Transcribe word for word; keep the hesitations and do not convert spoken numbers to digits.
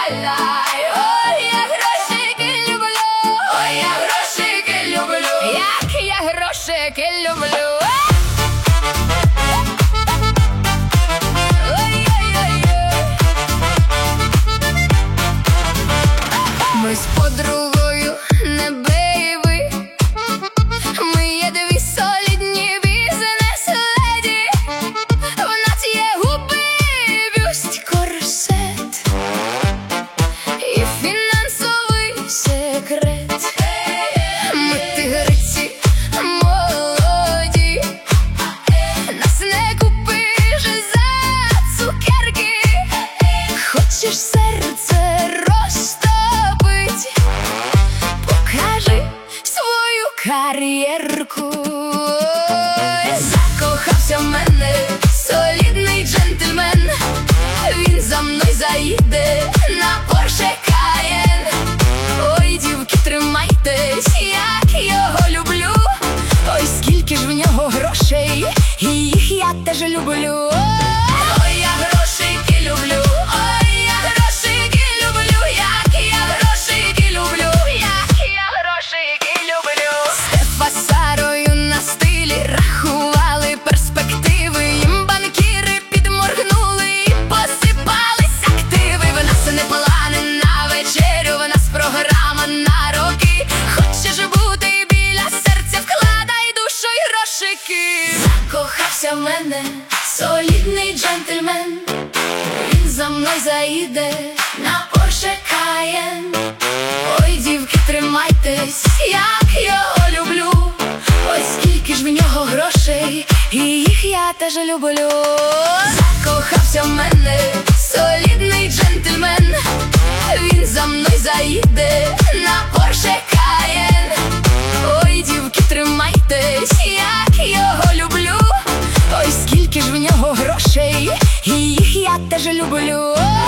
ля-ля-ля-ля-ля. Ой, я грошики люблю, ой, я грошики люблю, як я грошики люблю. Ми з подругою не бейби, ми є дві солідні бізнес-леді. В нас є губи, бюст, корсет і фінансовий секрет. Ми тигриці молоді, нас не купиш за цукерки. Хочеш серце розтопить, покажи свою кар'єрку. Закохався в мене солідний джентльмен, він за мною заїде на Porsche Cayenne. Ой, дівки, тримайтесь, як його люблю. Ой, скільки ж в нього грошей, і їх я теж люблю. Ой, я грошики люблю, ой, я грошики люблю, як я грошики люблю, як я грошики люблю. Стефа з Сарою на стилі рахували перспективи, їм банкіри підморгнули і посипались активи. В нас не плани на вечерю, в нас програма на роки. Хочеш бути біля серця, вкладай душу й грошики. Закохався в мене солідний джентльмен, він за мною заїде на Porsche Cayenne. Ой, дівки, тримайтесь, як його люблю. Ой, скільки ж в нього грошей, і їх я теж люблю. Закохався в мене солідний джентльмен, він за мною заїде на Porsche Cayenne. Ой, дівки, тримайтесь, як його люблю. Ой, скільки ж в нього грошей, і їх я теж люблю.